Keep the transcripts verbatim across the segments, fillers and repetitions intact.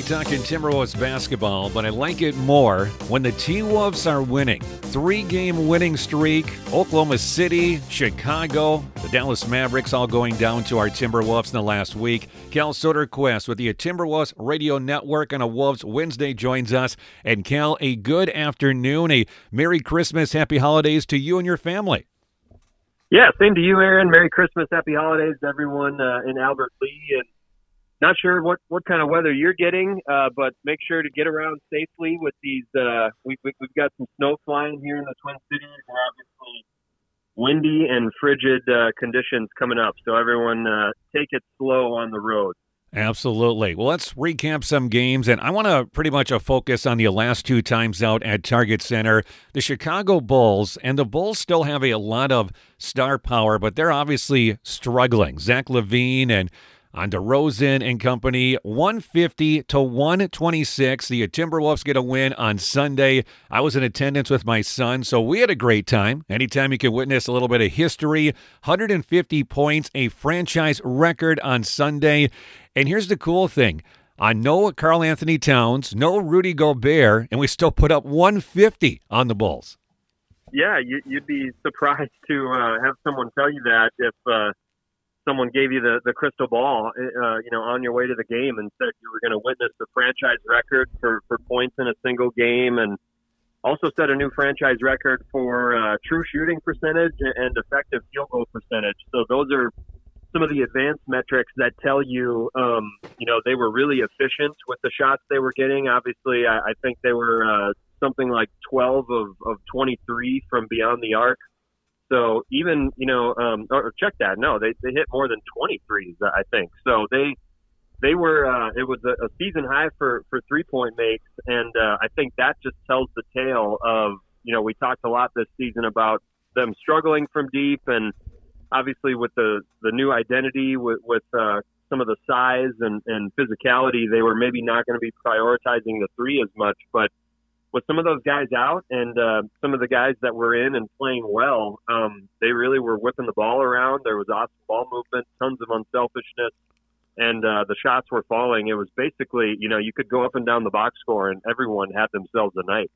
talking Timberwolves basketball, but I like it more when the T-Wolves are winning. Three-game winning streak, Oklahoma City, Chicago, the Dallas Mavericks all going down to our Timberwolves in the last week. Cal Soderquist with the Timberwolves Radio Network on a Wolves Wednesday joins us. And Cal, a good afternoon, a Merry Christmas, Happy Holidays to you and your family. Yeah, same to you, Aaron. Merry Christmas, Happy Holidays to everyone uh, in Albert Lea. And not sure what, what kind of weather you're getting, uh, but make sure to get around safely with these. Uh, we, we, we've got some snow flying here in the Twin Cities. We're obviously windy and frigid uh, conditions coming up, so everyone uh, take it slow on the road. Absolutely. Well, let's recap some games, and I want to pretty much a focus on the last two times out at Target Center. The Chicago Bulls, and the Bulls still have a lot of star power, but they're obviously struggling. Zach LaVine and on DeRozan and company, one fifty to one twenty-six. The Timberwolves get a win on Sunday. I was in attendance with my son, so we had a great time. Anytime you can witness a little bit of history, one hundred fifty points, a franchise record on Sunday. And here's the cool thing. On no Karl Anthony Towns, no Rudy Gobert, and we still put up one fifty on the Bulls. Yeah, you, you'd be surprised to uh, have someone tell you that if uh, someone gave you the, the crystal ball, uh, you know, on your way to the game and said you were going to witness the franchise record for, for points in a single game, and also set a new franchise record for uh, true shooting percentage and effective field goal percentage. So those are some of the advanced metrics that tell you, um, you know, they were really efficient with the shots they were getting. Obviously, I, I think they were uh, something like twelve of, of twenty-three from beyond the arc. So even, you know, um, or check that. No, they, they hit more than twenty-threes, I think. So they they were, uh, it was a, a season high for, for three-point makes. And uh, I think that just tells the tale of, you know, we talked a lot this season about them struggling from deep. And obviously with the, the new identity, with, with uh, some of the size and, and physicality, they were maybe not going to be prioritizing the three as much. But with some of those guys out and uh, some of the guys that were in and playing well, um, they really were whipping the ball around. There was awesome ball movement, tons of unselfishness, and uh, the shots were falling. It was basically, you know, you could go up and down the box score and everyone had themselves a night.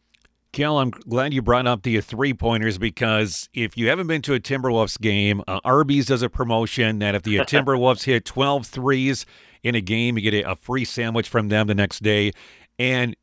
Kel, I'm glad you brought up the three-pointers because if you haven't been to a Timberwolves game, uh, Arby's does a promotion that if the Timberwolves hit twelve threes in a game, you get a, a free sandwich from them the next day. And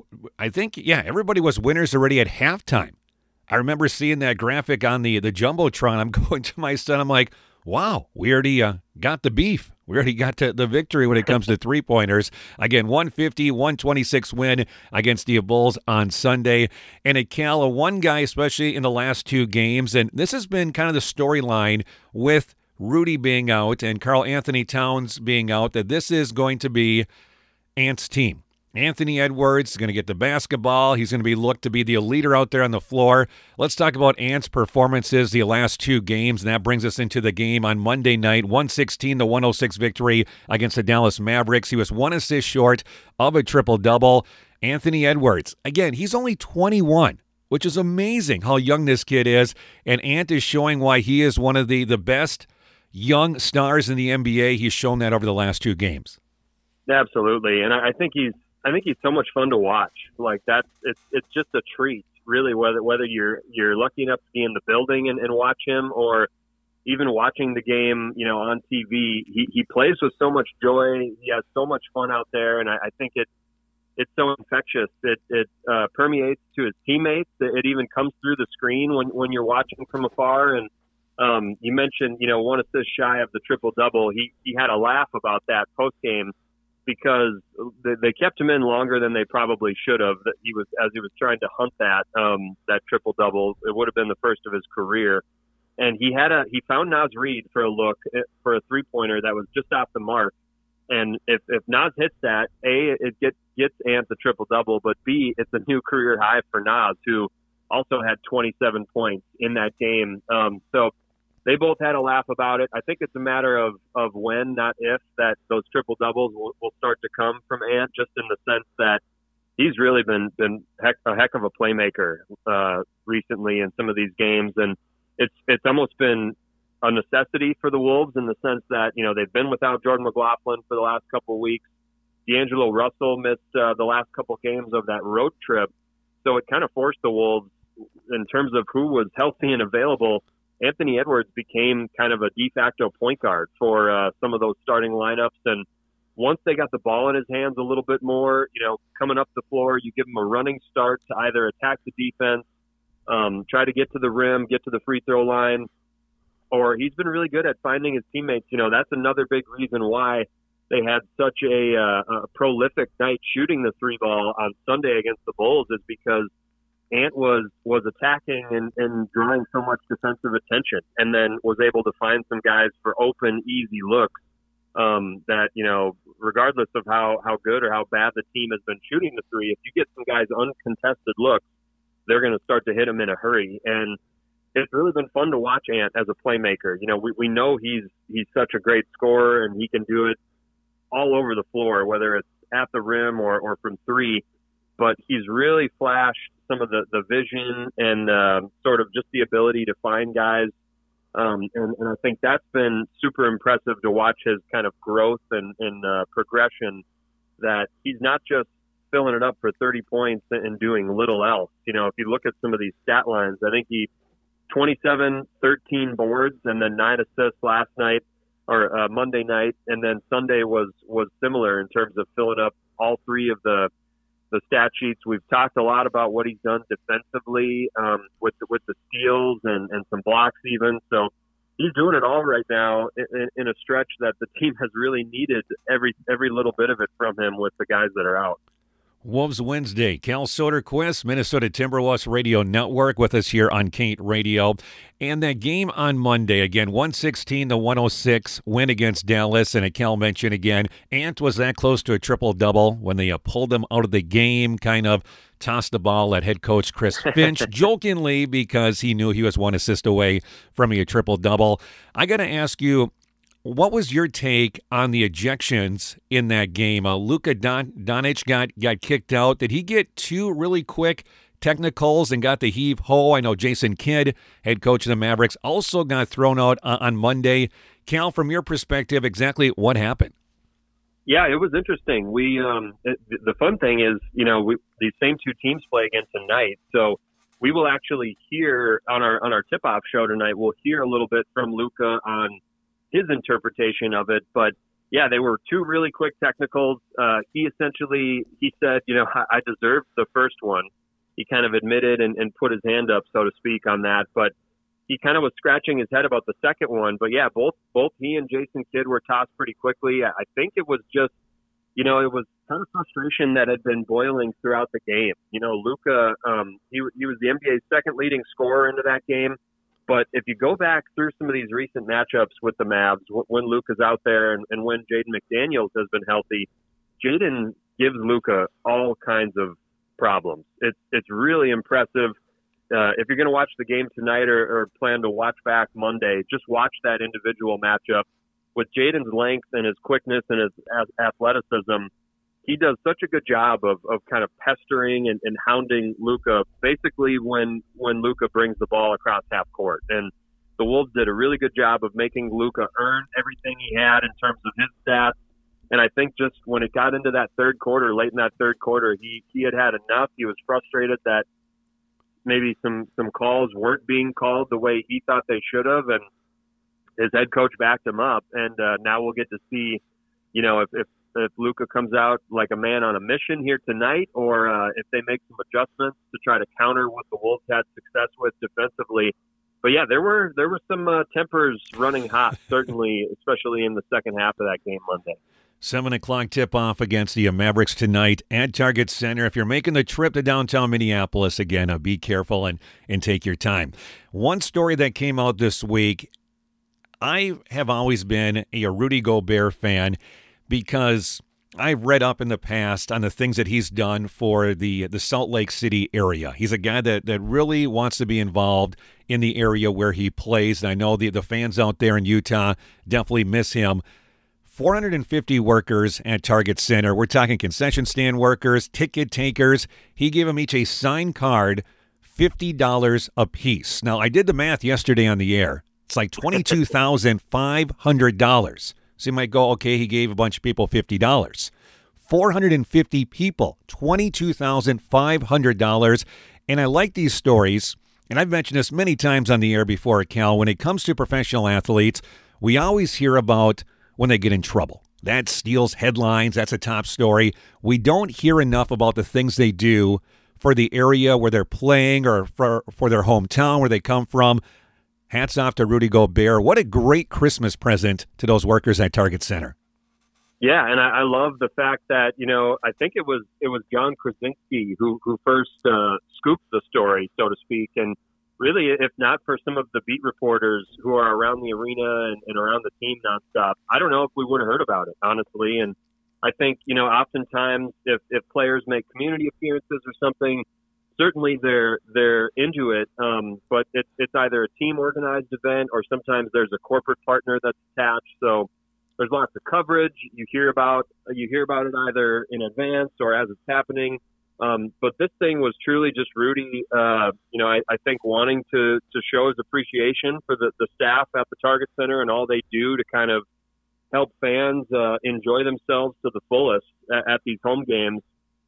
I think, yeah, everybody was winners already at halftime. I remember seeing that graphic on the, the Jumbotron. I'm going to my son. I'm like, wow, we already uh, got the beef. We already got to the victory when it comes to three-pointers. Again, one fifty, one twenty-six win against the Bulls on Sunday. And at Cal, a one guy, especially in the last two games, and this has been kind of the storyline with Rudy being out and Karl Anthony Towns being out, that this is going to be Ant's team. Anthony Edwards is going to get the basketball. He's going to be looked to be the leader out there on the floor. Let's talk about Ant's performances the last two games, and that brings us into the game on Monday night, one sixteen to one oh six victory against the Dallas Mavericks. He was one assist short of a triple-double. Anthony Edwards, again, he's only twenty-one, which is amazing how young this kid is, and Ant is showing why he is one of the, the best young stars in the N B A. He's shown that over the last two games. Absolutely, and I think he's I think he's so much fun to watch. Like that's it's it's just a treat, really. Whether whether you're you're lucky enough to be in the building and, and watch him, or even watching the game, you know, on T V, he, he plays with so much joy. He has so much fun out there, and I, I think it it's so infectious. It it uh, permeates to his teammates. It, it even comes through the screen when when you're watching from afar. And um, you mentioned, you know, one assist shy of the triple double. He he had a laugh about that post game, because they kept him in longer than they probably should have. That he was, as he was trying to hunt that um, that triple double, it would have been the first of his career. And he had a he found Naz Reid for a look for a three pointer that was just off the mark. And if if Naz hits that, A, it gets gets Ant the triple double, but B, it's a new career high for Naz, who also had twenty-seven points in that game. Um, so. They both had a laugh about it. I think it's a matter of, of when, not if, that those triple doubles will, will start to come from Ant, just in the sense that he's really been been heck, a heck of a playmaker uh, recently in some of these games, and it's it's almost been a necessity for the Wolves in the sense that, you know, they've been without Jordan McLaughlin for the last couple of weeks. D'Angelo Russell missed uh, the last couple games of that road trip. So it kind of forced the Wolves, in terms of who was healthy and available. Anthony Edwards became kind of a de facto point guard for uh, some of those starting lineups. And once they got the ball in his hands a little bit more, you know, coming up the floor, you give him a running start to either attack the defense, um, try to get to the rim, get to the free throw line, or he's been really good at finding his teammates. You know, that's another big reason why they had such a, uh, a prolific night shooting the three ball on Sunday against the Bulls, is because Ant was was attacking and, and drawing so much defensive attention, and then was able to find some guys for open, easy looks um, that, you know, regardless of how, how good or how bad the team has been shooting the three, if you get some guys uncontested looks, they're going to start to hit them in a hurry. And it's really been fun to watch Ant as a playmaker. You know, we, we know he's he's such a great scorer, and he can do it all over the floor, whether it's at the rim or, or from three. But he's really flashed some of the, the vision and uh, sort of just the ability to find guys. Um, and, and I think that's been super impressive to watch his kind of growth and, and uh, progression, that he's not just filling it up for thirty points and doing little else. You know, if you look at some of these stat lines, I think he twenty-seven, thirteen boards, and then nine assists last night or uh, Monday night. And then Sunday was, was similar in terms of filling up all three of the, the stat sheets. We've talked a lot about what he's done defensively um, with the, with the steals and, and some blocks even. So he's doing it all right now in, in a stretch that the team has really needed every every little bit of it from him with the guys that are out. Wolves Wednesday. Cal Soderquist, Minnesota Timberwolves Radio Network, with us here on Kate Radio. And that game on Monday, again, one sixteen to one oh six win against Dallas. And Cal mentioned again, Ant was that close to a triple-double when they uh, pulled him out of the game, kind of tossed the ball at head coach Chris Finch, jokingly, because he knew he was one assist away from a triple-double. I got to ask you, what was your take on the ejections in that game? Uh, Luka Don- Doncic got, got kicked out. Did he get two really quick technicals and got the heave-ho? I know Jason Kidd, head coach of the Mavericks, also got thrown out uh, on Monday. Cal, from your perspective, exactly what happened? Yeah, it was interesting. We um, it, the fun thing is, you know, we, these same two teams play again tonight, so we will actually hear on our on our tip-off show tonight. We'll hear a little bit from Luka on his interpretation of it. But yeah, they were two really quick technicals. Uh, he essentially, he said, you know, I, I deserved the first one. He kind of admitted and, and put his hand up, so to speak, on that. But he kind of was scratching his head about the second one. But yeah, both, both he and Jason Kidd were tossed pretty quickly. I think it was just, you know, it was kind of frustration that had been boiling throughout the game. You know, Luka, um, he, he was the N B A's second leading scorer into that game. But if you go back through some of these recent matchups with the Mavs, when Luka's out there and, and when Jaden McDaniels has been healthy, Jaden gives Luka all kinds of problems. It's it's really impressive. Uh, if you're going to watch the game tonight or, or plan to watch back Monday, just watch that individual matchup. With Jaden's length and his quickness and his athleticism, he does such a good job of, of kind of pestering and, and hounding Luka basically when, when Luka brings the ball across half court. And the Wolves did a really good job of making Luka earn everything he had in terms of his stats. And I think just when it got into that third quarter, late in that third quarter, he, he had had enough. He was frustrated that maybe some, some calls weren't being called the way he thought they should have. And his head coach backed him up. And uh, now we'll get to see, you know, if, if if Luka comes out like a man on a mission here tonight, or uh, if they make some adjustments to try to counter what the Wolves had success with defensively. But yeah, there were there were some uh, tempers running hot, certainly, especially in the second half of that game Monday. Seven o'clock tip-off against the Mavericks tonight at Target Center. If you're making the trip to downtown Minneapolis, again, uh, be careful and, and take your time. One story that came out this week, I have always been a Rudy Gobert fan, because I've read up in the past on the things that he's done for the the Salt Lake City area. He's a guy that, that really wants to be involved in the area where he plays. And I know the, the fans out there in Utah definitely miss him. four hundred fifty workers at Target Center. We're talking concession stand workers, ticket takers. He gave them each a signed card, fifty dollars a piece. Now, I did the math yesterday on the air. It's like twenty-two thousand five hundred dollars. So you might go, okay, he gave a bunch of people fifty dollars. four hundred fifty people, twenty-two thousand five hundred dollars. And I like these stories, and I've mentioned this many times on the air before, Cal. When it comes to professional athletes, we always hear about when they get in trouble. That steals headlines. That's a top story. We don't hear enough about the things they do for the area where they're playing or for, for their hometown where they come from. Hats off to Rudy Gobert. What a great Christmas present to those workers at Target Center. Yeah, and I, I love the fact that, you know, I think it was it was John Krasinski who, who first uh, scooped the story, so to speak. And really, if not for some of the beat reporters who are around the arena and, and around the team nonstop, I don't know if we would have heard about it, honestly. And I think, you know, oftentimes if, if players make community appearances or something, certainly they're they're into it, um, but it's it's either a team organized event or sometimes there's a corporate partner that's attached. So there's lots of coverage. You hear about you hear about it either in advance or as it's happening. Um, but this thing was truly just Rudy, uh, you know, I, I think wanting to to show his appreciation for the, the staff at the Target Center and all they do to kind of help fans uh, enjoy themselves to the fullest at, at these home games.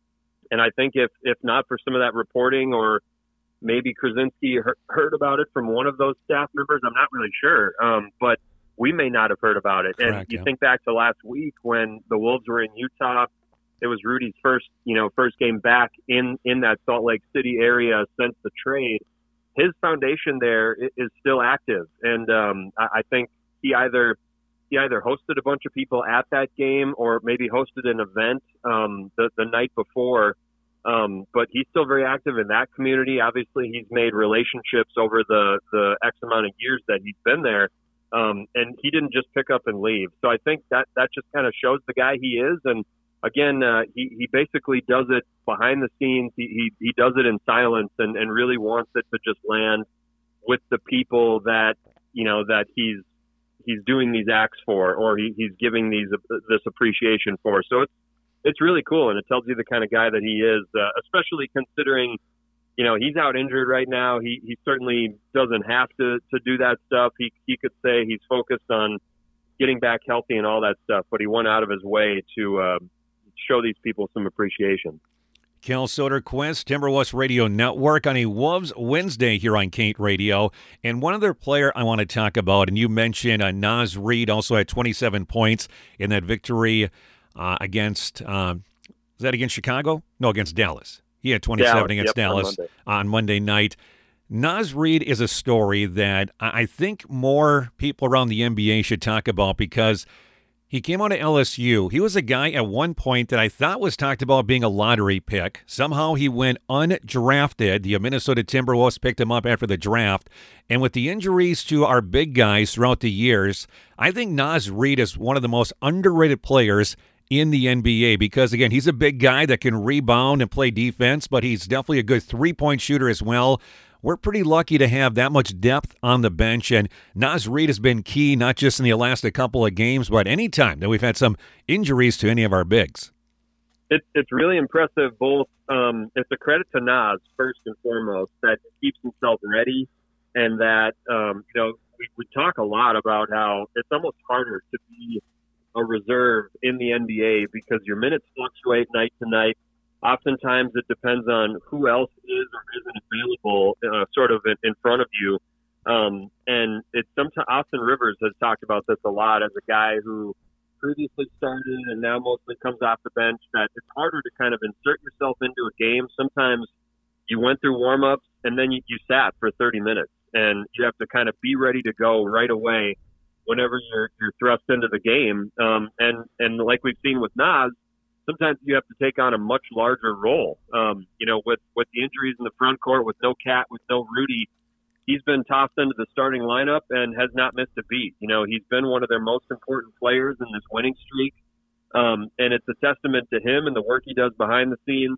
And I think if, if not for some of that reporting, or maybe Krasinski heard, heard about it from one of those staff members, I'm not really sure. Um, but we may not have heard about it. And Correct, you yeah. think back to last week when the Wolves were in Utah, it was Rudy's first, you know, first game back in, in that Salt Lake City area since the trade. His foundation there is still active. And um, I, I think he either he either hosted a bunch of people at that game or maybe hosted an event um, the, the night before. Um, but he's still very active in that community. Obviously, he's made relationships over the, the X amount of years that he's been there. Um, and he didn't just pick up and leave. So I think that, that just kind of shows the guy he is. And again, uh, he, he basically does it behind the scenes. He, he, he does it in silence and, and really wants it to just land with the people that, you know, that he's, he's doing these acts for, or he, he's giving these, this appreciation for. So it's, it's really cool. And it tells you the kind of guy that he is, uh, especially considering, you know, he's out injured right now. He, he certainly doesn't have to, to do that stuff. He, he could say he's focused on getting back healthy and all that stuff, but he went out of his way to, uh, show these people some appreciation. Cal Soderquist, Timberwolves Radio Network on a Wolves Wednesday here on Kate Radio. And one other player I want to talk about, and you mentioned uh, Naz Reid also had twenty-seven points in that victory uh, against, um, was that against Chicago? No, against Dallas. He had twenty-seven Dallas, against yep, Dallas on Monday. on Monday night. Naz Reid is a story that I think more people around the N B A should talk about because he came out of L S U. He was a guy at one point that I thought was talked about being a lottery pick. Somehow he went undrafted. The Minnesota Timberwolves picked him up after the draft. And with the injuries to our big guys throughout the years, I think Naz Reid is one of the most underrated players in the N B A because, again, he's a big guy that can rebound and play defense, but he's definitely a good three-point shooter as well. We're pretty lucky to have that much depth on the bench, and Naz Reid has been key not just in the last couple of games, but any time that we've had some injuries to any of our bigs. It, it's really impressive. Both, um, it's a credit to Naz first and foremost that he keeps himself ready, and that um, you know we, we talk a lot about how it's almost harder to be a reserve in the N B A because your minutes fluctuate night to night. Oftentimes it depends on who else is or isn't available uh, sort of in, in front of you. Um, and it's sometimes Austin Rivers has talked about this a lot as a guy who previously started and now mostly comes off the bench, that it's harder to kind of insert yourself into a game. Sometimes you went through warm-ups and then you, you sat for thirty minutes and you have to kind of be ready to go right away whenever you're, you're thrust into the game. Um, and, and like we've seen with Naz, sometimes you have to take on a much larger role. Um, you know, with, with the injuries in the front court, with no Cat, with no Rudy, he's been tossed into the starting lineup and has not missed a beat. You know, he's been one of their most important players in this winning streak. Um, and it's a testament to him and the work he does behind the scenes.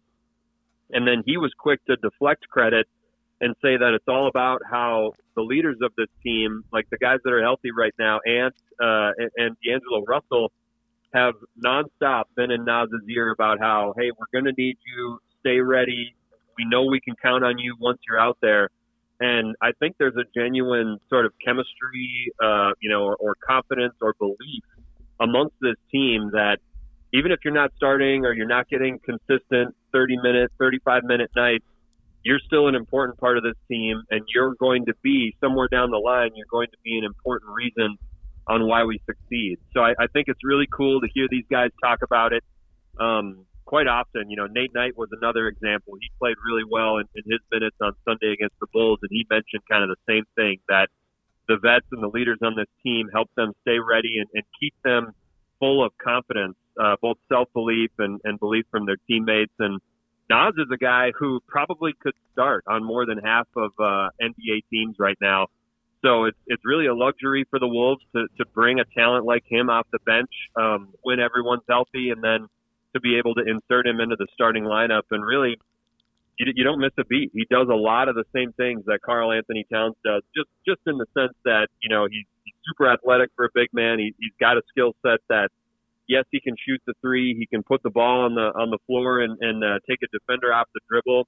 And then he was quick to deflect credit and say that it's all about how the leaders of this team, like the guys that are healthy right now, Ant uh, and, and D'Angelo Russell, have nonstop been in Naz's ear about how, hey, we're going to need you, stay ready. We know we can count on you once you're out there. And I think there's a genuine sort of chemistry, uh, you know, or, or confidence or belief amongst this team that even if you're not starting or you're not getting consistent thirty minute, thirty-five minute nights, you're still an important part of this team, and you're going to be somewhere down the line. You're going to be an important reason on why we succeed. So I, I think it's really cool to hear these guys talk about it. Um, quite often, you know, Nate Knight was another example. He played really well in, in his minutes on Sunday against the Bulls, and he mentioned kind of the same thing, that the vets and the leaders on this team help them stay ready and, and keep them full of confidence, uh, both self-belief and, and belief from their teammates. And Naz is a guy who probably could start on more than half of uh, N B A teams right now. So it's it's really a luxury for the Wolves to, to bring a talent like him off the bench um, when everyone's healthy, and then to be able to insert him into the starting lineup. And really, you, you don't miss a beat. He does a lot of the same things that Karl Anthony Towns does, just just in the sense that, you know, he's, he's super athletic for a big man. He, he's got a skill set that, yes, he can shoot the three. He can put the ball on the on the floor and, and uh, take a defender off the dribble.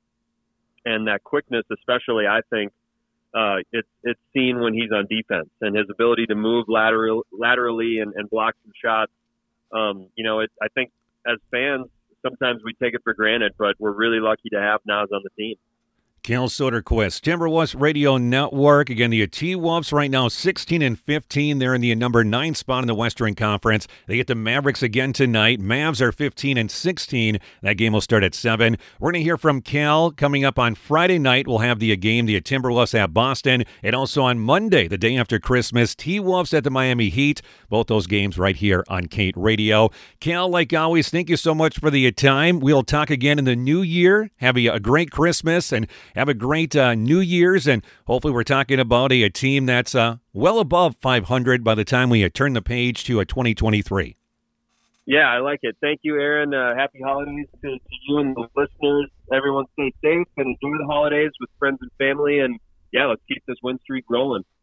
And that quickness, especially, I think, Uh, it's it's seen when he's on defense, and his ability to move lateral, laterally and, and block some shots. Um, you know, it, I think as fans, sometimes we take it for granted, but we're really lucky to have Naz on the team. Cal Soderquist, Timberwolves Radio Network. Again, the T-Wolves right now sixteen and fifteen. They're in the number nine spot in the Western Conference. They get the Mavericks again tonight. Mavs are fifteen and sixteen. That game will start at seven. We're going to hear from Cal coming up on Friday night. We'll have the game, the Timberwolves at Boston. And also on Monday, the day after Christmas, T-Wolves at the Miami Heat. Both those games right here on Kate Radio. Cal, like always, thank you so much for the time. We'll talk again in the new year. Have a, a great Christmas and have a great uh, New Year's, and hopefully we're talking about a, a team that's uh, well above five hundred by the time we uh, turn the page to a twenty twenty-three. Yeah, I like it. Thank you, Aaron. Uh, happy holidays to, to you and the listeners. Everyone stay safe and enjoy the holidays with friends and family. And, yeah, let's keep this win streak rolling.